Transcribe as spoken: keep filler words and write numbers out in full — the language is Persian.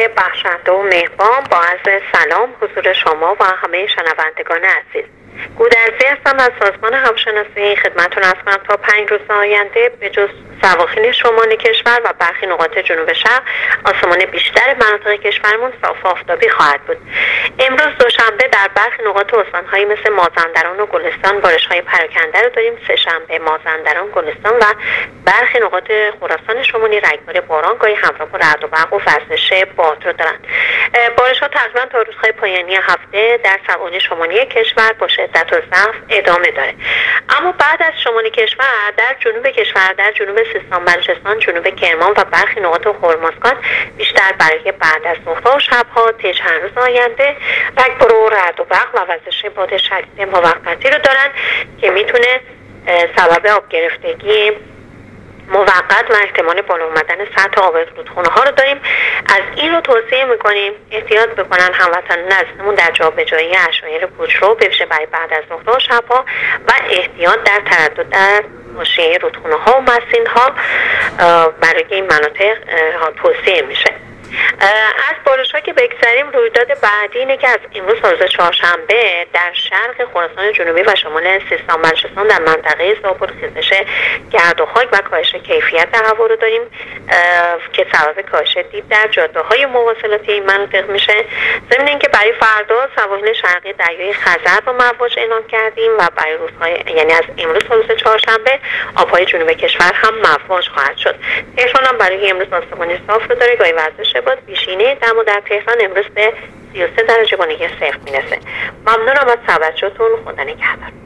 های بخشنده و مهربان، با عرض سلام حضور شما و همه شنوندگان عزیز. گودرزی هستم از سازمان هواشناسی. خدمتتون هستم تا پنج روز آینده به جز سواحل شمال کشور و برخی نقاط جنوب شرق، آسمان بیشتر مناطق کشورمون صاف آفتابی خواهد بود. امروز دوشنبه در برخی نقاط استان‌هایی مثل مازندران و گلستان بارش‌های پراکنده رو داریم. سه شنبه مازندران، گلستان و برخی نقاط خراسان شمالی رگبار باران گاهی همراه با رعد و برق و وزش باد رو دارن. بارش‌ها تقریبا تا روزهای پایانی هفته در سواحل شمالی کشور با شدت و ضعف ادامه داره. اما بعد از شمال کشور در جنوب کشور، در جنوب سیستان بلوچستان، جنوب کرمان و برخی نقاط هرمزگان بیشتر برای بعد از ظهرها و شبها طی چند روز آینده رگبار و رعد و برق و وزش باد شدید موقتی رو دارن که میتونه سبب آب گرفتگی موقت و احتمال بالا اومدن سطح آب رودخونه ها رو داریم. از این رو توصیه میکنیم احتیاط بکنن هموطنان عزیزمون در جابجایی اشایر کوچرو به ویژه برای بعد از ظهرها و شبها و احتیاط در تردد در حاشیه رودخونه ها و مسین ها برای این مناطق توصیه میشه. از بارش ها که بگذاریم، رویداد بعدی اینه که از امروز تا روز چهارشنبه در شرق خراسان جنوبی و شمال سیستان بلوچستان در منطقه زابل خیزش گرد و خاک و کاهش کیفیت هوا رو داریم که سبب کاهش دید در جاده های مواصلاتی این مناطق میشه. ضمن اینکه برای فردا سواحل شرقی دریای خزر رو مواج اعلام کردیم و برای روزهای یعنی از امروز تا روز چهارشنبه آبهای جنوب کشور هم مواج خواهد شد. تهران هم برای امروز آسمان صاف رو داره، گاهی وزش باد بیشینه دم و در تهران امروز به سی و سه درجه با نگه صفر میرسه. ممنونم از توجهتون. خدا نگهدار.